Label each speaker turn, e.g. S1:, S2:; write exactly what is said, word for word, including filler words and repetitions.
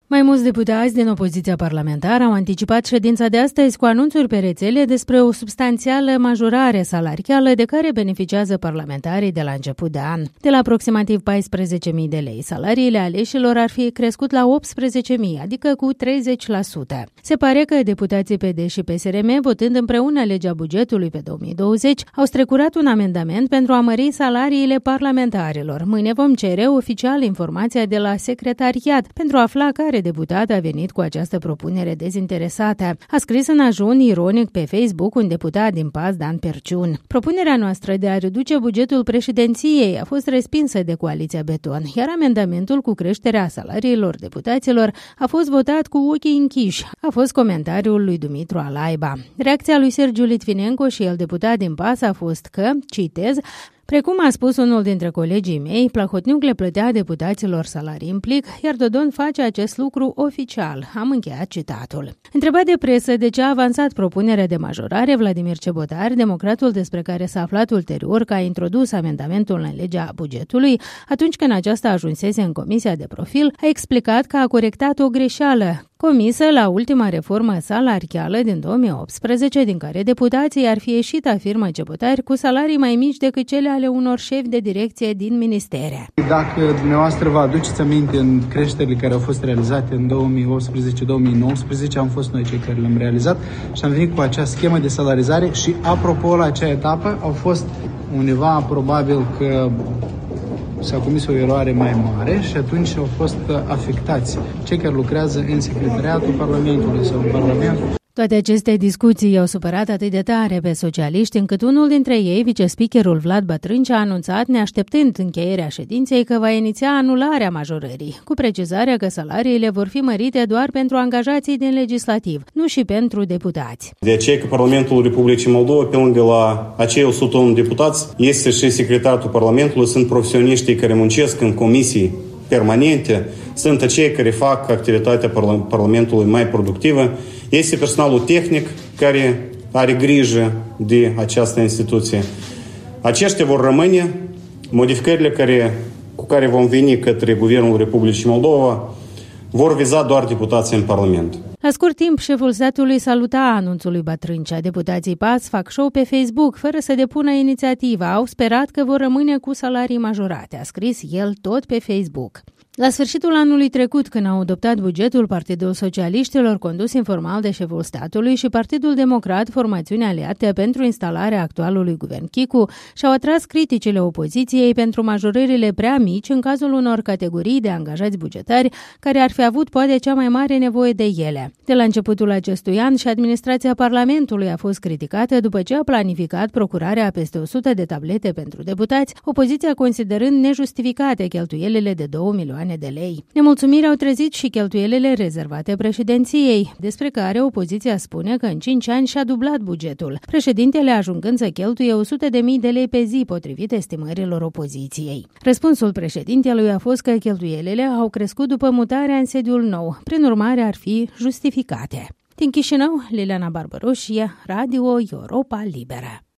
S1: Mai mulți deputați din opoziția parlamentară au anticipat ședința de astăzi cu anunțuri pe rețele despre o substanțială majorare salarială de care beneficiază parlamentarii de la început de an. De la aproximativ paisprezece mii de lei, salariile aleșilor ar fi crescut la optsprezece mii, adică cu treizeci la sută. Se pare că deputații P D și P S R M, votând împreună legea bugetului pe două mii douăzeci, au strecurat un amendament pentru a mări salariile parlamentarilor. Mâine vom cere oficial informația de la secretariat pentru a afla care deputat a venit cu această propunere dezinteresată. A scris în ajun ironic pe Facebook un deputat din P A S, Dan Perciun. Propunerea noastră de a reduce bugetul președinției a fost respinsă de Coaliția Beton, iar amendamentul cu creșterea salariilor deputaților a fost votat cu ochii închiși. A fost comentariul lui Dumitru Alaiba. Reacția lui Sergiu Litvinenko, și el deputat din P A S, a fost că, citez, precum a spus unul dintre colegii mei, Plahotniuc le plătea deputaților salarii în plic, iar Dodon face acest lucru oficial. Am încheiat citatul. Întrebat de presă de ce a avansat propunerea de majorare, Vladimir Cebotar, democratul despre care s-a aflat ulterior că a introdus amendamentul în legea bugetului, atunci când aceasta ajunsese în Comisia de Profil, a explicat că a corectat o greșeală comisă la ultima reformă salarială din două mii optsprezece, din care deputații ar fi ieșit, afirmă Cebotar, cu salarii mai mici decât cele ale unor șefi de direcție din ministere.
S2: Dacă dumneavoastră vă aduceți aminte în creșterile care au fost realizate în două mii optsprezece două mii nouăsprezece, am fost noi cei care le-am realizat și am venit cu acea schemă de salarizare și, apropo, la acea etapă au fost undeva probabil că s-a comis o eroare mai mare și atunci au fost afectați cei care lucrează în secretariatul Parlamentului sau în Parlament.
S1: Toate aceste discuții i-au supărat atât de tare pe socialiști, încât unul dintre ei, vicespeakerul Vlad Bătrânci, a anunțat, neașteptând încheierea ședinței, că va iniția anularea majorării, cu precizarea că salariile vor fi mărite doar pentru angajații din legislativ, nu și pentru deputați.
S3: De aceea că Parlamentul Republicii Moldova, pe lângă la acei o sută unu deputați, este și secretariatul Parlamentului, sunt profesioniștii care muncesc în comisii permanente, sunt acei care fac activitatea Parlamentului mai productivă, este personalul tehnic care are grijă de această instituție. Aceștia vor rămâne. Modificările care, cu care vom veni către Guvernul Republicii Moldova vor viza doar deputații în Parlament.
S1: La scurt timp, șeful statului saluta anunțul lui Bătrâncea. Deputații P A S fac show pe Facebook fără să depună inițiativa. Au sperat că vor rămâne cu salarii majorate, a scris el tot pe Facebook. La sfârșitul anului trecut, când au adoptat bugetul, Partidul Socialiștilor, condus informal de șeful statului, și Partidul Democrat, formațiune aliată pentru instalarea actualului guvern Chicu, și-au atras criticile opoziției pentru majorările prea mici în cazul unor categorii de angajați bugetari care ar fi avut poate cea mai mare nevoie de ele. De la începutul acestui an și administrația Parlamentului a fost criticată după ce a planificat procurarea a peste o sută de tablete pentru deputați, opoziția considerând nejustificate cheltuielile de două milioane de lei. Nemulțumiri au trezit și cheltuielile rezervate președinției, despre care opoziția spune că în cinci ani și-a dublat bugetul, președintele ajungând să cheltuie o sută de mii de lei pe zi, potrivit estimărilor opoziției. Răspunsul președintelui a fost că cheltuielile au crescut după mutarea în sediul nou, prin urmare ar fi justificate. Din Chișinău, Liliana Barbaroșie, Radio Europa Liberă.